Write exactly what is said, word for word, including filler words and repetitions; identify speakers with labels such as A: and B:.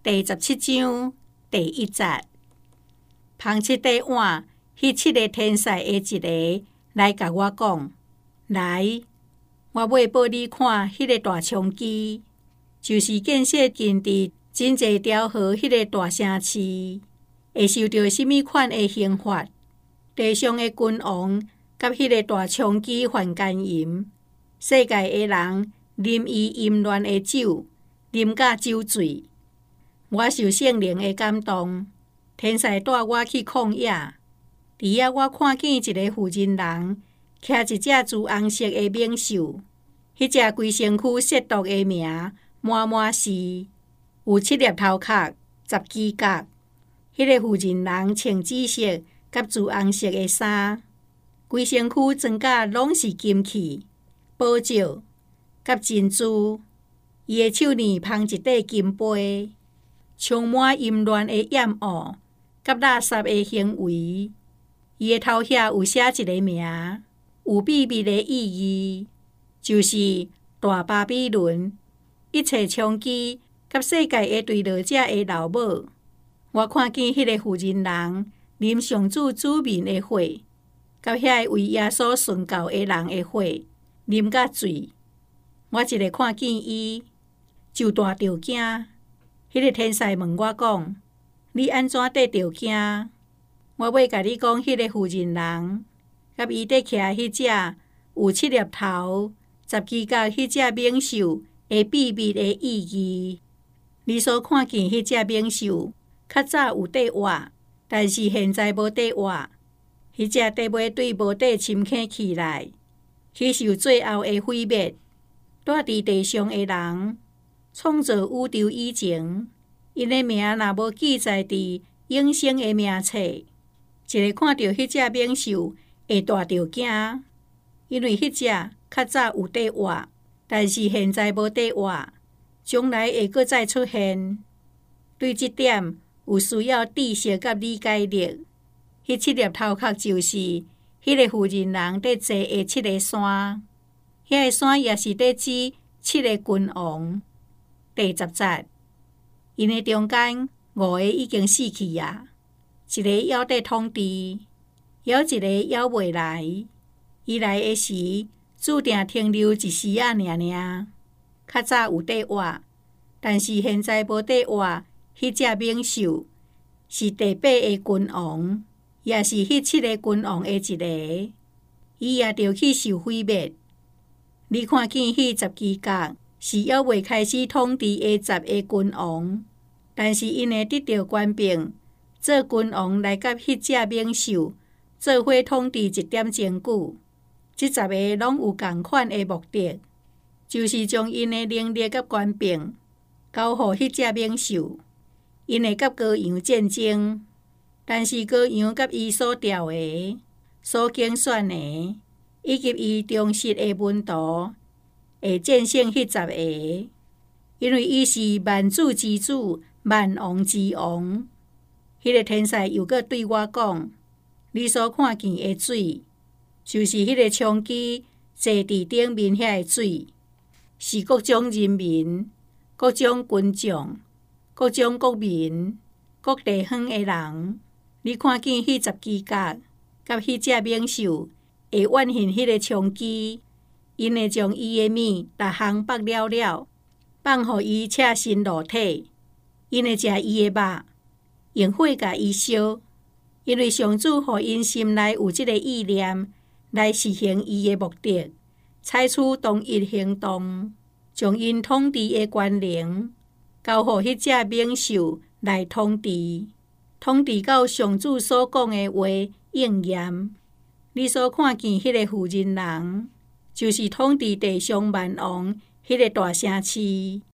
A: 第十七章第一节，旁七块碗，迄七个天使的一个来甲我讲：来，我要报你看迄个大冲基，就是建设近伫真济条河迄个大城市，会受到什么款的刑罚？地上的君王甲迄个大冲基犯奸淫，世界的人啉伊淫乱的酒，啉甲酒醉。我受圣灵的感动，天使带我去旷野，伫遐我看见一个妇人人，骑一只朱红色的猛兽，迄只规身躯亵渎的名满满是，有七粒头壳，十指甲。迄、那个妇人人穿紫色甲朱红色的衫，规身躯装甲拢是金器、宝石甲珍珠，伊的手里捧一块金杯。充满淫乱的厌恶，甲垃圾的行为。伊的头遐有写一个名，有秘密的意义，就是大巴比伦，一切娼妓甲世界的对落者的老母。我看见迄个妇人人啉上主子民的血，甲遐个为耶稣殉教的人的血，啉甲醉。我一个看见伊，就大着惊。迄个天使问我讲：你安怎得着惊？我要甲你讲，迄个妇人人，甲伊伫徛迄只有七粒头、十指甲迄只猛兽的秘密的意义。你所看见迄只猛兽，较早有块活，但是现在无块活。迄只块尾对无块深刻起来，去受最后的毁灭。住伫地上的人，创造宇宙以前，因的名若无记载伫永生的名册，一个看到迄只猛兽会大着惊，因为迄只较早有块活，但是现在无块活，将来会搁再出现。对这点有需要知识甲理解力。迄七粒头壳就是迄个妇人人伫坐的七个山，遐个山也是伫指七个君王。第十节，因的中间五个已经死去啊，一个还伫统治，还一个还未来。伊来的时，注定停留一时啊，尔尔。较早有块活，但是现在无块活。迄只猛兽是第八个君王，也是迄七个君王的一个，伊也着去受毁灭。你看见迄十支角是还未开始统治的十个君王，但是因会得到权柄，做君王来甲迄只猛兽做伙统治一点钟久。这十个拢有同款的目的，就是将因的能力甲权柄交互迄只猛兽。因会甲羔羊战争，但是羔羊甲伊所调的、所竞选的，以及伊忠实的门徒，会战胜迄十个，因为伊是万主之主、万王之王。迄、那个天使又搁对我讲：你所看见的水，就是迄个冲基坐伫顶面遐个水，是各种人民、各种军种。各种国民、各地方的人，你看见迄十支角，甲迄只猛兽会怨恨迄个冲基，因会将伊的物逐项剥了了，放互伊赤身裸体，因会食伊的肉，用火甲伊烧，因为上主互因心内有即个意念来实行伊的目的，采取同一行动，将因统治的权能。交互迄只猛兽来统治，统治到上主所讲的话应验。你所看见迄个妇人人，就是统治地上万王迄个大城市。